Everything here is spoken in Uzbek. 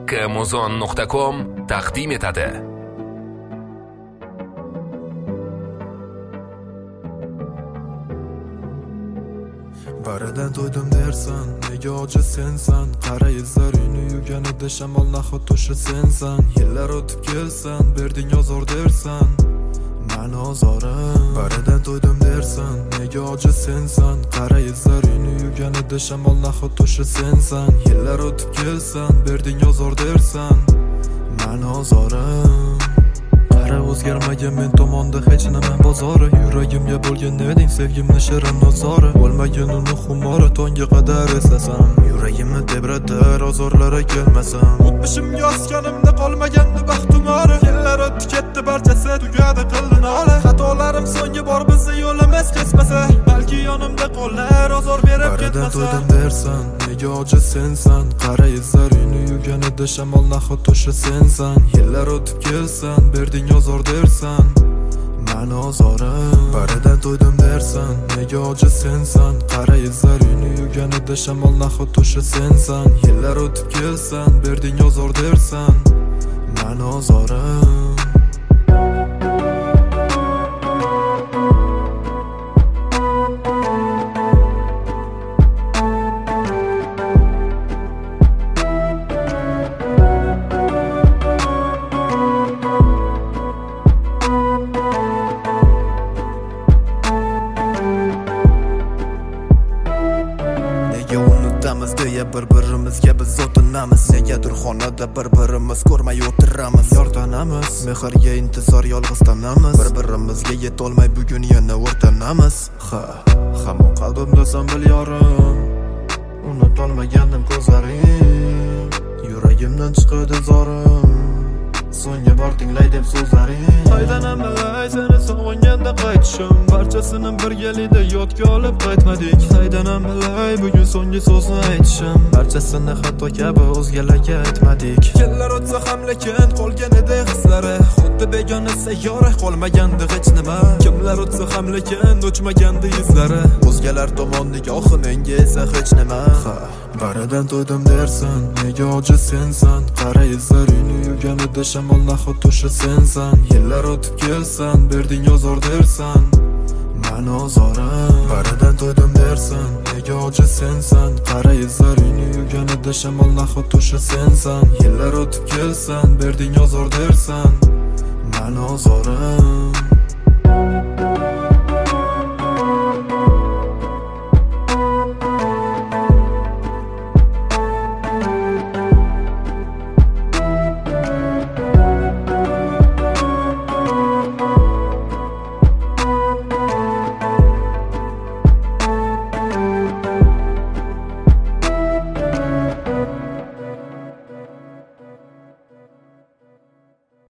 kmuzon.com taqdim etadi. Baridan to'ydim dersan, nega ojiz sensan? Qara izlaringni yuganida shamol nahot to'shi sensan. Yillar o'tib kelsan, berding ozor dersan, mani ozorim. Baridan to'ydim dersan, nega ojiz sensan? Qara izlaringni yuganida shamol nahot to'shi sensan. Yillar o'tib kelsan, berding ozor dersan, mani ozorim. Qara o'zgarmagan men tomonda hech nima bozori. Yuragimga bo'lgan eding sevgimni shirin nozori. Bo'lmagan uni xumori tonga qadar eslasam, yuragimni tebratar ozorlara kelmasam. O'tmishimga osganimda qolmagandi baxtumori. Yillar o'tdi ketdi barchasi tugadi qildi nola. Xatolarim so'nggi bor bizni yo'limiz kesmasa, balki yonimda qolar ozor berib ketmasa. To'ydim dersan, nega ojiz sensan? Qara izlaringni yuganida shamol nahot to'shi sensan. Yillar o'tib kelsan, berding ozor dersan, mani ozorim. Baridan to'ydim dersan, nega ojiz sensan? Qara izlaringni yuganida shamol nahot to'shi sensan. Yillar o'tib kelsan, berding ozor dersan, mani ozorim. Deya bir-birimizga biz o'tinamiz. Negadir xonada bir-birimiz ko'rmay o'tiramiz. Yordamamiz, mehrga intizor yolg'iz tanamiz. Bir-birimizga yetolmay bugun yana o'rtanamiz. Hamon qalbimdasan bil yorim, unutolmagandim ko'zlaring. Yuragimdan chiqadi zorim, so'nggi bor tinglay deb so'zlaring. Qaydanam bilay seni sog'inganda qaytishim, barchasini birgalikda yodga olib qaytmadik. Qaydanam bilay bugun so'nggi so'zni aytishim, barchasini hatto kabi o'zgalarga aytmadik. Yillar o'tsa ham lekin qolgan edi hislari, xuddi begona sayyora qolmagandi hech nima. Kimlar o'tsa ham lekin o'chmagandi izlari, o'zgalar tomon nigohi menga esa hech nima. Baridan to'ydim dersan, nega ojiz sensan? Qara izlaringni yuganida shamol nahot to'shi sensan. Yillar o'tib kelsan, berding ozor dersan, mani ozorim. Baridan to'ydim dersan, nega ojiz sensan? Qara izlaringni yuganida shamol nahot to'shi sensan. Yillar o'tib kelsan, berding ozor dersan, mani ozorim.